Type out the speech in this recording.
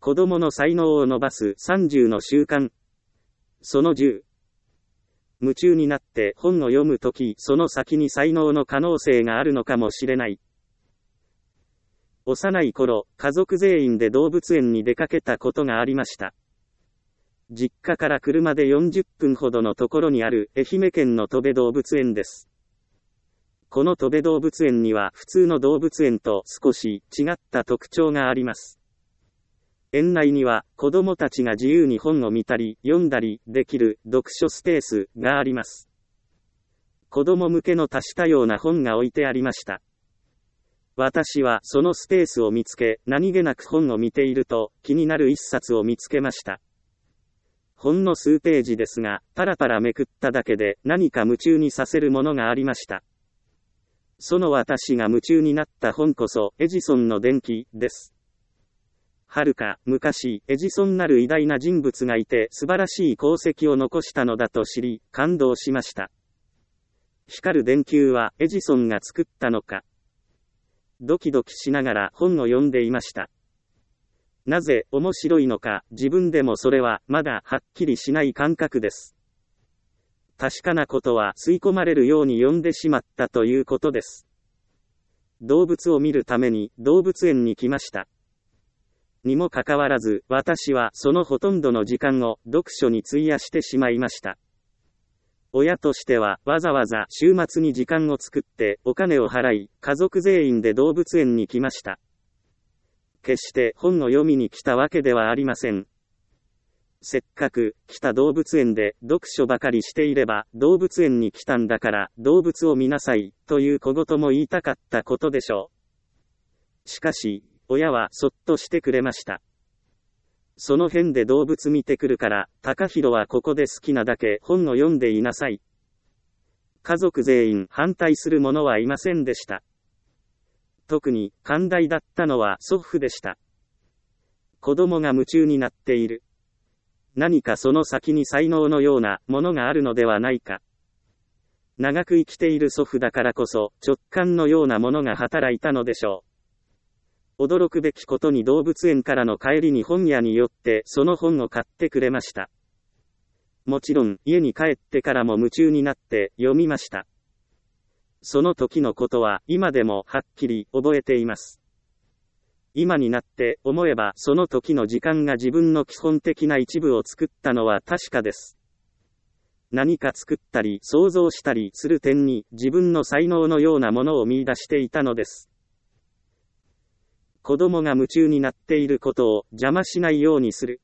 子供の才能を伸ばす30の習慣。その10。夢中になって本を読むとき、その先に才能の可能性があるのかもしれない。幼い頃、家族全員で動物園に出かけたことがありました。実家から車で40分ほどのところにある愛媛県のとべ動物園です。このとべ動物園には普通の動物園と少し違った特徴があります。園内には子供たちが自由に本を見たり読んだりできる読書スペースがあります。子供向けの多種多様な本が置いてありました。私はそのスペースを見つけ、何気なく本を見ていると気になる一冊を見つけました。ほんの数ページですが、パラパラめくっただけで何か夢中にさせるものがありました。その私が夢中になった本こそ、エジソンの電気です。はるか昔、エジソンなる偉大な人物がいて素晴らしい功績を残したのだと知り、感動しました。光る電球はエジソンが作ったのか。ドキドキしながら本を読んでいました。なぜ面白いのか、自分でもそれはまだはっきりしない感覚です。確かなことは吸い込まれるように読んでしまったということです。動物を見るために動物園に来ました。にもかかわらず、私はそのほとんどの時間を読書に費やしてしまいました。親としてはわざわざ週末に時間を作ってお金を払い、家族全員で動物園に来ました。決して本を読みに来たわけではありません。せっかく来た動物園で読書ばかりしていれば、動物園に来たんだから動物を見なさいという小言も言いたかったことでしょう。しかし、親はそっとしてくれました。その辺で動物見てくるから、高弘はここで好きなだけ本を読んでいなさい。家族全員反対する者はいませんでした。特に寛大だったのは祖父でした。子供が夢中になっている。何かその先に才能のようなものがあるのではないか。長く生きている祖父だからこそ直感のようなものが働いたのでしょう。驚くべきことに動物園からの帰りに本屋に寄ってその本を買ってくれました。もちろん家に帰ってからも夢中になって読みました。その時のことは今でもはっきり覚えています。今になって思えばその時の時間が自分の基本的な一部を作ったのは確かです。何か作ったり想像したりする点に自分の才能のようなものを見出していたのです。子供が夢中になっていることを邪魔しないようにする。